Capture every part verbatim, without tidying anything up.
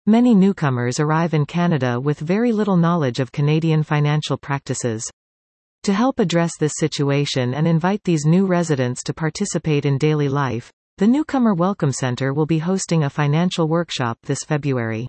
Many newcomers arrive in Canada with very little knowledge of Canadian financial practices. To help address this situation and invite these new residents to participate in daily life, the Newcomer Welcome Centre will be hosting a financial workshop this February.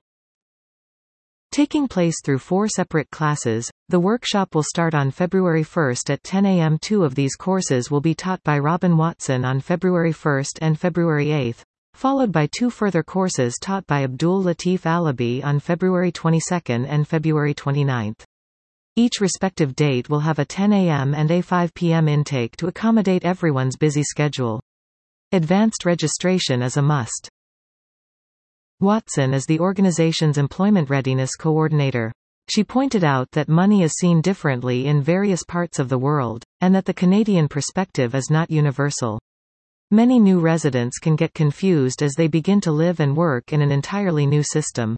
Taking place through four separate classes, the workshop will start on February first at ten A M Two of these courses will be taught by Robin Watson on February first and February eighth, followed by two further courses taught by Abdul Latif Alabi on February twenty-second and February twenty-ninth. Each respective date will have a ten A M and a five P M intake to accommodate everyone's busy schedule. Advanced registration is a must. Watson is the organization's employment readiness coordinator. She pointed out that money is seen differently in various parts of the world, and that the Canadian perspective is not universal. Many new residents can get confused as they begin to live and work in an entirely new system.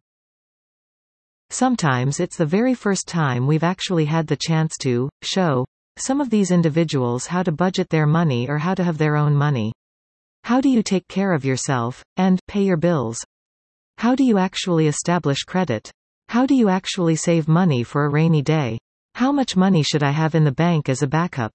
Sometimes it's the very first time we've actually had the chance to show some of these individuals how to budget their money or how to have their own money. How do you take care of yourself, and pay your bills? How do you actually establish credit? How do you actually save money for a rainy day? How much money should I have in the bank as a backup?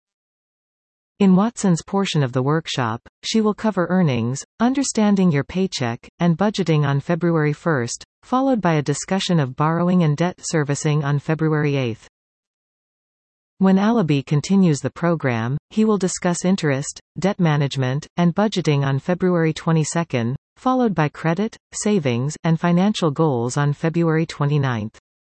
In Watson's portion of the workshop, she will cover earnings, understanding your paycheck, and budgeting on February first, followed by a discussion of borrowing and debt servicing on February eighth. When Alabi continues the program, he will discuss interest, debt management, and budgeting on February twenty-second, followed by credit, savings, and financial goals on February twenty-ninth.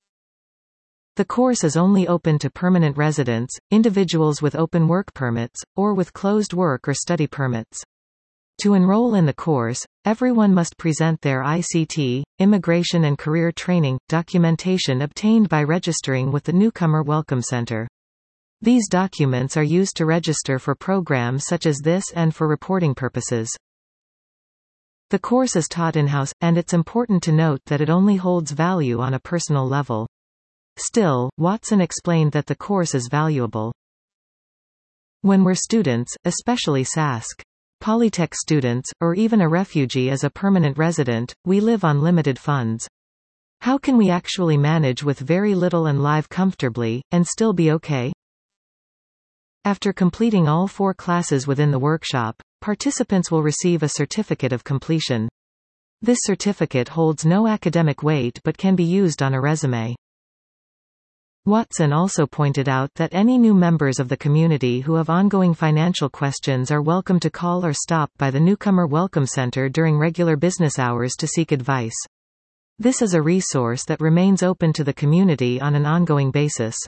The course is only open to permanent residents, individuals with open work permits, or with closed work or study permits. To enroll in the course, everyone must present their I C T, Immigration and Career Training, documentation obtained by registering with the Newcomer Welcome Centre. These documents are used to register for programs such as this and for reporting purposes. The course is taught in-house, and it's important to note that it only holds value on a personal level. Still, Watson explained that the course is valuable. When we're students, especially Sask, Polytech students, or even a refugee as a permanent resident, we live on limited funds. How can we actually manage with very little and live comfortably, and still be okay? After completing all four classes within the workshop, participants will receive a certificate of completion. This certificate holds no academic weight but can be used on a resume. Watson also pointed out that any new members of the community who have ongoing financial questions are welcome to call or stop by the Newcomer Welcome Centre during regular business hours to seek advice. This is a resource that remains open to the community on an ongoing basis.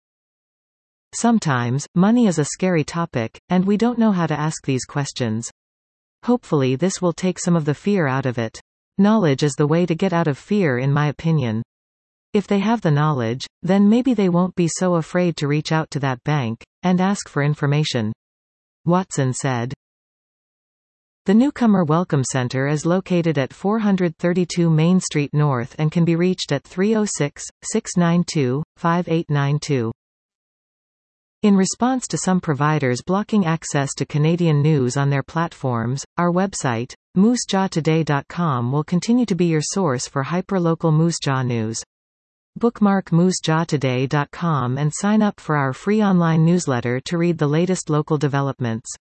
Sometimes, money is a scary topic, and we don't know how to ask these questions. Hopefully this will take some of the fear out of it. Knowledge is the way to get out of fear, in my opinion. If they have the knowledge, then maybe they won't be so afraid to reach out to that bank and ask for information. Watson said. The Newcomer Welcome Centre is located at four thirty-two Main Street North and can be reached at three oh six, six nine two, five eight nine two. In response to some providers blocking access to Canadian news on their platforms, our website, moose jaw today dot com will continue to be your source for hyperlocal Moose Jaw news. Bookmark moose jaw today dot com and sign up for our free online newsletter to read the latest local developments.